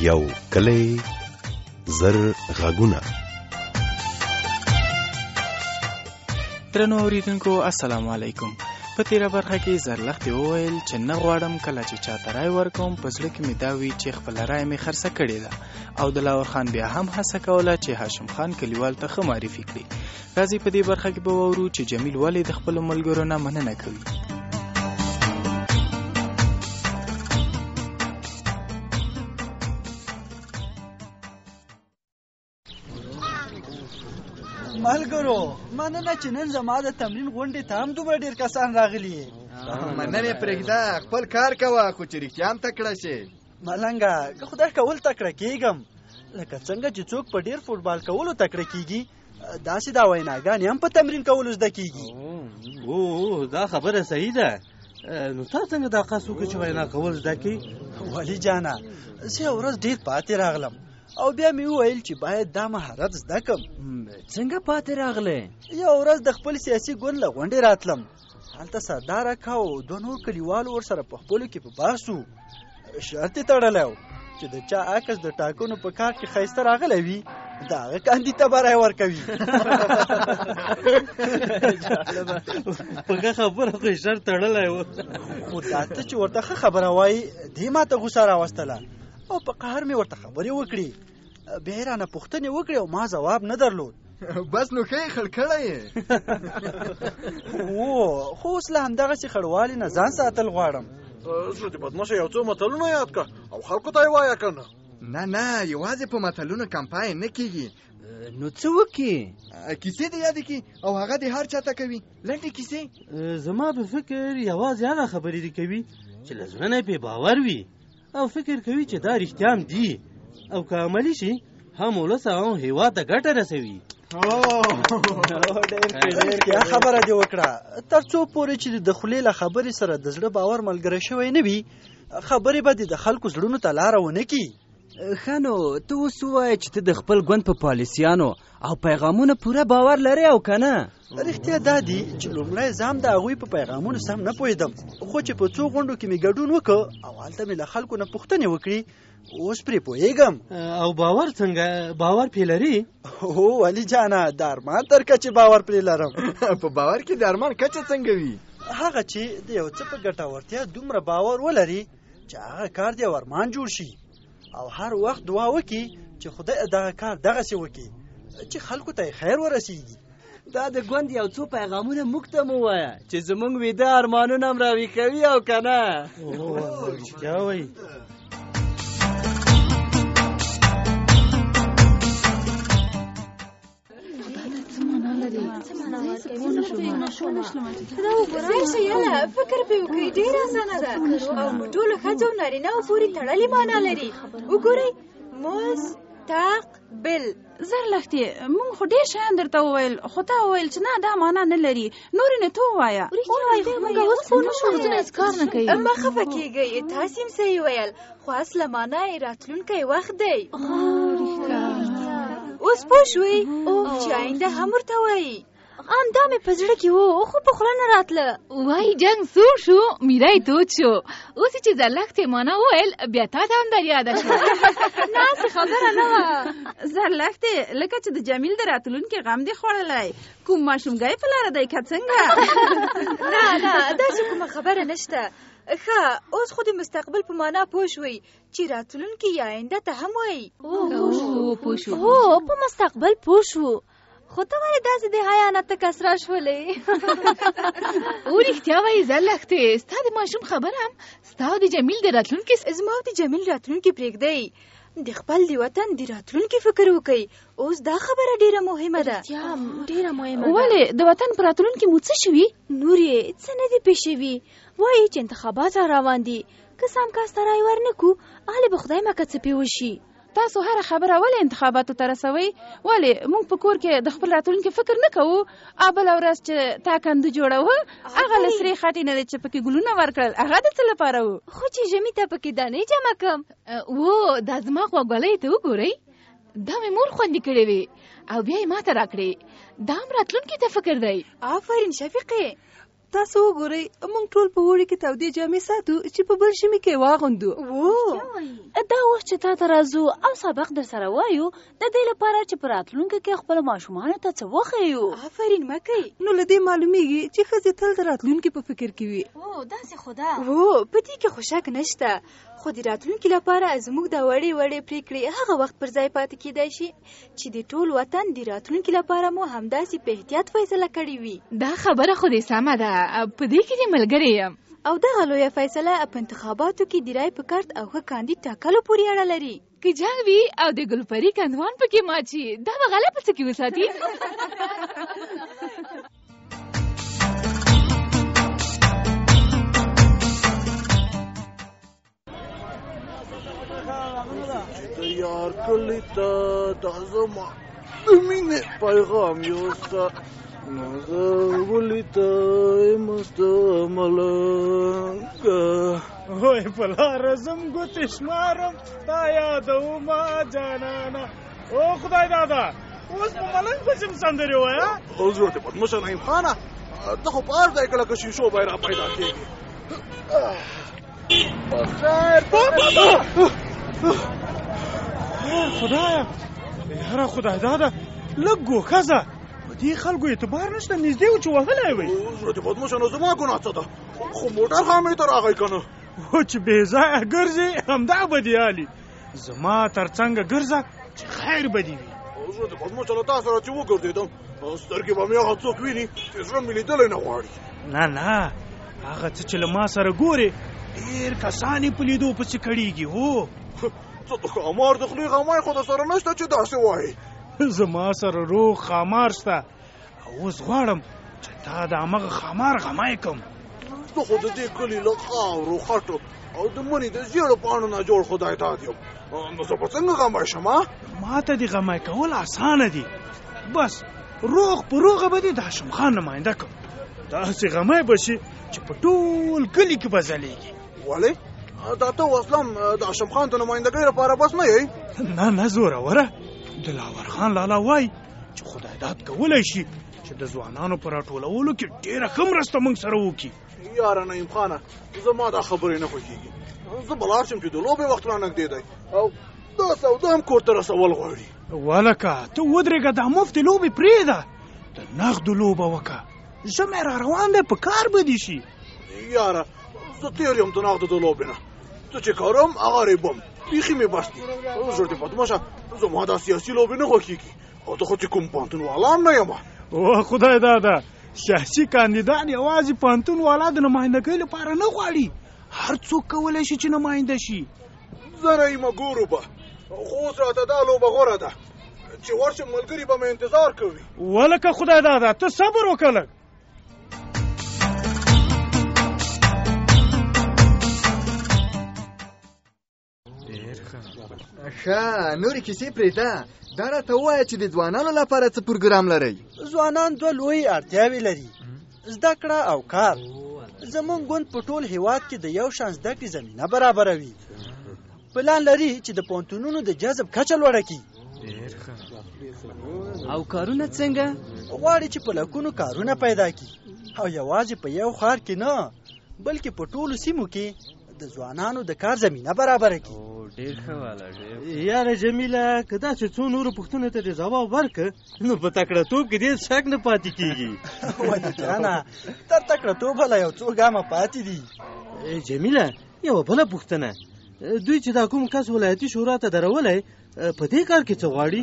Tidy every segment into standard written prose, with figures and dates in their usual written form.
یو کلی زر غږونه. درنو اوریدونکو السلام علیکم. په تیره برخه کې زرلښتې وویل چې نه غواړم کله چې چاته رای ورکوم په زړه کې مې دا وي چې خپله رای مې خرڅه کړې ده. او دلاور خان بیا هم هڅه کوله چې هاشم خان کلیوال ته ښه معرفي کړي. راځئ په دې برخه کې به واورو چې جمیل ولې د خپلو ملګرو نه مننه کوي. ملګرو مننه چې نن زما د تمرین غونډې ته هم دومره ډېر کسان راغلي. مننه پرېږده، خپل کار کوه خو چې رښتیا هم تکړه شې. ملنګه که خدای کول تکړه کېږم لکه څنګه چې څوک په ډېر فوټبال کولو تکړه کېږي داسې دا ویناګانې هم په تمرین کولو زده کېږي. دا خبره صحیح ده. نو تا څنګه دا قص وکړه چې وینا کول زده کړې؟ ولي جانه زه یو ورځ ډېر پاتې راغلم او بیا مې وویل چې باید دا مهارت زده کړم. څنګه پاتې راغلې؟ یو ورځ د خپل سیاسي ګوند له غونډې راتلم. هلته سردار اکا او دوه نور کلیوالو ورسره په خپلو کې په بحث وو. شرط یې تړلی و چې د چا عکس د ټاکنو په کار کې ښایسته راغلی وي د هغه کاندید ته به رای ورکوي. په ښه خبره خو یې شرط تړلی و. خو دا ته چې ورته ښه خبره وایي دې ما ته غوسه راوستله او په قهر مې ورته خبرې وکړې. بیا یې رانه پوښتنې وکړې او ما ځواب نه درلود. بس نو ښه یې خړ کړی یې. خو اوس له همدغسې خړوالي نه ځان ساتل غواړم. زه دې بدماشه یو څو متلونه یاد کړه او خلکو ته یې وایه که نه. نه یوازې په متلونو کمپاین نه کېږي. نو څه وکړي؟ کیسې دې یادې کړي او هغه دې هر چا ته کوي. لنډې کیسې. زما په فکر یوازې هغه خبرې دې کوي چې له زړه نه پرې باور وي او فکر کوي چې دا رښتیا هم دي او که عملي شي هم ولس او هېواد ته ګټه رسوي. ډېر خبره دې وکړه. تر څو پورې چې د خولې له خبرې سره د زړه باور ملګری شوی نه وي خبرې به دې د خلکو زړونو ته لاره ونه کړي. ښه نو ته اوس ووایه چې ته د خپل ګوند په پالیسیانو او پیغامونو پوره باور لرې او که نه؟ رښتیا دا دي چې لومړی زه هم د هغوی په پیغامونو سم نه پوهېدم خو چې په څو غونډو کې مې ګډون وکړ او هلته مې له خلکو نه پوښتنې وکړي اوس پرې پوهېږم. او باور څنګه؟ باور پرې لري؟ هو ولي جانه د ارمان تر کچې باور پرې لرم. په باور کې د ارمان کچه څنګه وي؟ هغه چې د یو څه په ګټورتیا دومره باور ولري چې هغه کار د یو ارمان جوړ شي او هر وخت دعا وکړي چې خدای دغه کار دغسې وکړي چې خلکو ته خیر ورسیږي. دا د ګوند یو څو پیغامونه موږ ته مو وایه چې زموږ ویده ارمانونه هم راوي کوي او که نه؟ رښتیا وایي. فکر پې وکړئ ډېر اسانه ده او په ټولو ښځو نارینه‌و پورې تړلې معنا لري. وګورئ مستقبل. زرلښتې موږ خو ډېر شیان درته وویل خو تا وویل چې نه دا معنا نه لري. نورې نه ته ووایه. موږ اوس پوه نه شو هیڅ کار نه کوي. مه خفه کېږئ تاسې هم صحیح ویل خو اصله معنا یې راتلونکی وخت دی. اوس پوه شوئ چې آینده هم ورته وایي. دا مې په زړه کې و خو په خوله نه راتله. وایي جنګ سوړ شو میرای تود شو. اوس چې زرلښتې معنا وویل بیا تا ته هم در یاده شوه. ناسې خبره نه وه زرلښتې لکه چې د جمیل د راتلونکي غم دې خوړلی کوم ماشومګی په لاره دی که څنګه؟ نه داسې کومه خبره نشته. ښه اوس خو د مستقبل په معنا پوه شوئ چې راتلونکي یا آینده ته هم وایي. پوه شو. هو په مستقبل پوه شو خو ته ولې داسې د حیا نه ته کسره شولې؟ او رښتیا وایي زرلښتې ستا د ماشوم خبره هم ستا او د جمیل د راتلونکي زما او د جمیل راتلونکي پرېږدئ د خپل د وطن د راتلونکي فکر وکئ. اوس دا خبره ډېره مهمه ده. ډېره مهمه ده. ولې د وطن په راتلونکي مو څه شوي؟ نور یې څه نه دي پېښ شوي. وایي چې انتخابات را روان دي که سم کس ته رای ورنکړو هلې به خدای مکه څه پې وشي. تاسو هر خبره ولې انتخاباتو ته رسوي؟ ولې موږ په کور کې د خپل راتلونکي فکر نه کوو؟ بله ورځ چې تا کنده جوړوه هغه له سرې خټې نه دی چې پکې ګلونه ورکړل هغه د څه لپاره و؟ خو چې ژمي ته پکې دانې جمع کړم. دا زما غوږوالۍ ته وګورئ دا مې مور خوندي کړې وې او بیا یې ما ته راکړې. دا هم راتلونکي ته فکر دی. آفرین شفیقې تاسو وګورئ موږ ټول په اوړي کې تودې جامې ساتو چې په بل ژمي کې واغوندو. دا وخت چې تا ته راځو او سبق در سره وایو د دې لپاره چې په راتلونکي کې خپل ماشومانو ته څه وښیو. آفرین مکۍ. نو له دې معلومیږي چې ښځې تل د راتلونکي په فکر کې وي. داسې خو ده. په دې کې خو شک نشته، خو د راتلونکي لپاره زموږ د وړې وړې پریکړې هغه وخت پر ځای پاتې کیدای شي چې د ټول وطن د راتلونکي لپاره مو همداسې په احتیاط فیصله کړې وي. دا خبره خو دې سمه ده، په دې کې دې ملګری یم. او دغه لویه فیصله په انتخاباتو کې د رای په کارت او ښه کاندید ټاکلو پورې اړه لري. که جنګ وي او د ګلپري کندوان پکې مات شي، دا به غله په څه کې وساتي؟ یار کلی ته دا زما د مینې پیغام یوسه نو زه ولیته مسته ملنګه وای په لاره ځم ګوتې شمارم تا یادومه جانانه. او خدای دادا اوس په ملنګ پسې م سندرې وایه. حضور دې بدمشه نعیم خانه ته خو په هر ځای کې لکه شیشو به یې را پیدا کېږي. خدایا یاره خدای دادا لږ ګوښه په دې خلکو اعتبار نشته، نږدې و چې وهلی وی. حضور دې بدمشه نو زما ګناه څه ده؟ خو موټر خامې ته راغی که نه و چې بې ځایه ګرځې همدا به دې حالي. زما تر څنګه ګرځه چې خیر به دې وي. حضور دې بدمشه له تا سره چې وګرځېدم سترګې به مې هغه څوک ویني چې زړه مې لیدلی نه غواړي. نه هغه څه چې له ما سره ګورې ډېر کسان یې په لیدو پسې کړېږي. هو څه د ښامار د خولې غمی خو د سره نشته چې داسې وایې. زما سره روغ خامار شته او اوس غواړم چې تا د همغه خامار غمی کم. زه خو د دې کلي له خاورو خټو او د مني د زیړو پاڼو نه جوړ خدای داد یم. نو زه به څنګه غمی شم؟ ما ته د غمی کول اسانه دي، بس روغ په روغه به دې د هاشم خان نماینده کړم. داسې غمی به شي چې په ټول کلي کې به ځلیږي. ولې دا ته وسلم د هاشم خان د نمایندګۍ لپاره بس نه یې؟ نه زوروره دلاور خان لالا وای چې خدای داد کولی شي چې د ځوانانو په راټولولو کې ډېره ښه مرسته موږ سره وکړي. یاره نعیم خانه زما دا خبرې نه خوښېږي. زه به لاړ شم چې د لوبې وخت را نږدې دی او دا سودا هم کور ته رسول غواړي. ولکه ته ودرېږه دا مفتې لوبې پرېږده، د نغدو لوبه وکړه. ژمی را روان دی په کار به دې شي. یاره زه تېر یم د نغدو د لوبې نه، ته چې کارم هغه ریبم بیخي مې بس دي. زړه دې بدمشه زما دا سیاسي لوبې نه خوښېږي او ته خو چې کوم پوهنتون والا هم نه یم. او خدای دادا سیاسي کاندیدان یوازې پوهنتون والا د نمایندګۍ لپاره نه غواړي، هر څوک کولی شي چې نماینده شي. زه رحیمه ګورو به خو اوس راته دا لوبه غوره ده چې ورشم ملګري به مې انتظار کوي. ولکه خدای دادا ته صبر وکړه. ښه نورې کیسې پرېږده، دا راته ووایه چې د ځوانانو لپاره څه پروګرام لرئ؟ ځوانان دوه لویې اړتیاوې لري، زده کړه او کار. زمونږ ګوند په ټول هیواد کې د یو شان زده کړې زمینه برابروي. پلان لري چې د پوهنتونونو د جذب کچه لوړه کړي. او کارونه څنګه؟ غواړي چې په لکونو کارونه پیدا کړي او یوازې په یو ښار کې نه بلکې په ټولو سیمو کې د ځوانانو د کار زمینه برابره کړي. ډېر ښه والا یاره جمیله که داسې څو نورو پوښتنو ته دې ځواب ورکړه نو په تکړهتوب کې ډېر شک نه پاتې کېږي. ولې جانه تر تکړهتوبه له یو څو ګامه پاتې دي. جمیله یوه بله پوښتنه، دوی چې دا کوم کس ولایتي شورا ته درولی په دې کار کې څه غواړي؟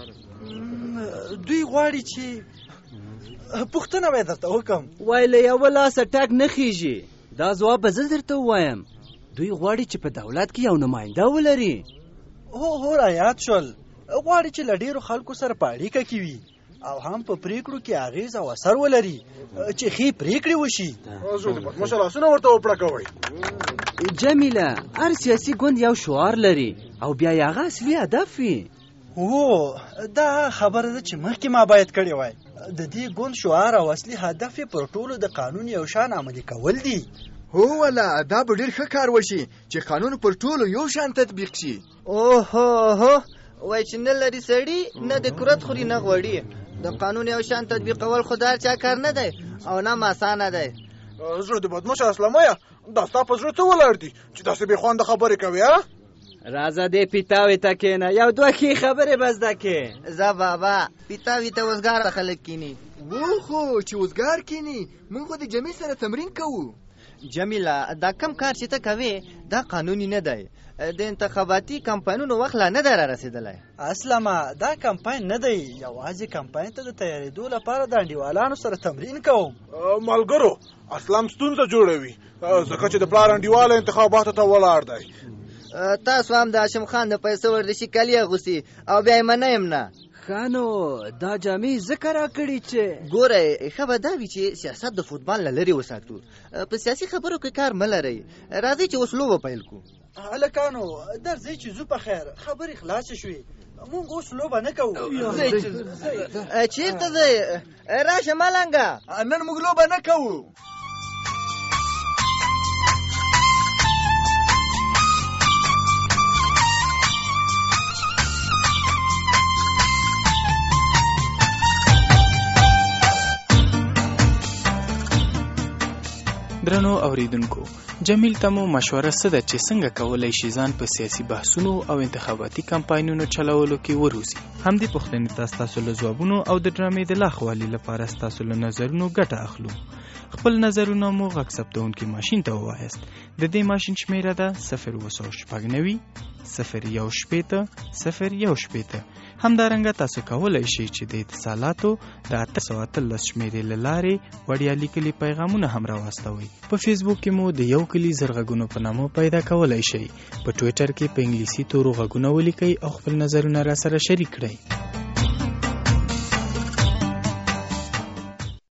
دوی غواړي چې پوښتنه به درته وکړم. وای له یوه لاسه ټک نه خیږي، دا ځواب به زه درته ووایم. دوی غواړي چې په دولت کې یو نماینده ولري. هو را یاد شول، غواړي چې له ډېرو خلکو سره په اړیکه کې وي او هم په پریکړو کې اغیز او اثر ولري چې ښې پریکړې وشي. بدمشه لاسونه ورته وپړکوئ. جمیله هر سیاسي ګوند یو شعار لري او بیا یې هغه اصلي هدف وي. هو دا خبره ده چې مخکې ما باید کړې وای. د دې ګوند شعار او اصلي هدف یې پر ټولو د قانون یو شان عملي کول دي. هو ولا دا به ډېر ښه کار وشي چې قانون پر ټولو یو شان تطبیق شي. اوهو وای چې نه لري سړي نه د کرت خوري نه غوړي. د قانون یو شان تطبیقول خو دا چا کار نه دی او نه آسانه دی. زړه دې بدمشه اسلامه دا ستا په زړه څه ولاړ دي چې داسې بې خونده خبرې کوې راځه دې پیتاوي ته کښېنه یو دوه ښې خبرې به زده کې زه بابا پیتاوي ته وزګار خلک کینی خو چې وزګار کینی موږ خو د جمیل سره تمرین کوو. جمیله دا کم کار چې ته کوې دا قانوني نه دی. د انتخاباتي کمپاینونو وخت لا نه دی را رسېدلی. اسلامه دا کمپاین نه دی، یوازې کمپاین ته د تیارېدو لپاره د انډیوالانو سره تمرین کوم. ملګرو اسلام ستونزه جوړوي ځکه چې د پلار انډیواله انتخاباتو ته ولاړ دی. تاسو هم د هاشم خان د پیسو ورزشي کالي اغوستي او بیا یې منیم نه. خانو دا جامې ځکه راکړي چې ګوره ښه به دا وي چې سیاست د فوټبال نه لرې وساتو. په سیاسي خبرو کې کار مه لرئ. راځئ چې اوس لوبه پیل کړو. هلکانو درځئ چې ځو په خیر، خبرې خلاصې شوې، موږ اوس لوبه نه کوو. چېرته ځئ؟ راشه ملنګه، نن موږ لوبه نه کوو. درنو اوریدونکو، جمیل ته مو مشوره څه ده چې څنګه کولی شي ځان په سیاسي بحثونو او انتخاباتي کمپاینونو چلولو کې وروزي. همدې پوښتنې ته ستاسو له ځوابونو او د ډرامې د لاخوالي لپاره ستاسو له نظرونو ګټه اخلو. خپل نظرونه مو غږ ثبتونکي ماشین ته ووایاست. د دې ماشین شمیره ده 090 017 017. همدارنګه تاسو کولی شئ چې د اتصالاتو د 813 شمیرې له لارې وړیا لیکلي پیغامونه هم راواستوئ. په فیسبوک کې مو د یو کلي زرغږونو په نامه پیدا کولی شئ. په ټویټر کې په انګلیسي تورو غږونه ولیکئ او خپل نظرونه را سره شریک کړئ.